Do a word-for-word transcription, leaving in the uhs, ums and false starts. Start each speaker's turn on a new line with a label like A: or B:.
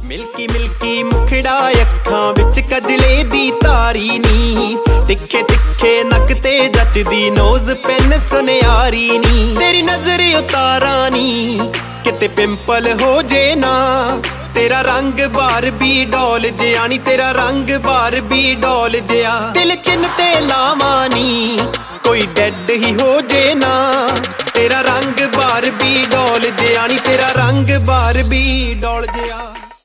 A: Milky Milky ਮੁਖੜਾ ਅੱਖਾਂ ਵਿੱਚ ਕਜਲੇ ਦੀ ਤਾਰੀ ਨੀ, ਤਿੱਖੇ ਤਿੱਖੇ ਨੱਕ ਤੇ ਜੱਚਦੀ ਨੋਜ਼ ਪੈਨ ਸੁਨਿਆਰੀ ਨੀ। ਤੇਰੀ ਨਜ਼ਰ ਉਤਾਰਾਂ ਨੀ ਕਿਤੇ ਪਿੰਪਲ ਹੋ ਜੇ ਨਾ, ਤੇਰਾ ਰੰਗ ਬਾਰਬੀ ਡੋਲ ਜਿਹਾ ਨੀ, ਤੇਰਾ ਰੰਗ ਬਾਰਬੀ ਡੋਲ ਜਿਹਾ। ਦਿਲ ਚਿੰਨ ਤੇ ਲਾਵਾਂ ਨੀ ਕੋਈ ਡੈਡ ਹੀ ਹੋ ਜੇ ਨਾ, ਤੇਰਾ ਰੰਗ ਬਾਰਬੀ ਡੋਲ ਜਿਹਾ ਨੀ, ਤੇਰਾ ਰੰਗ ਬਾਰਬੀ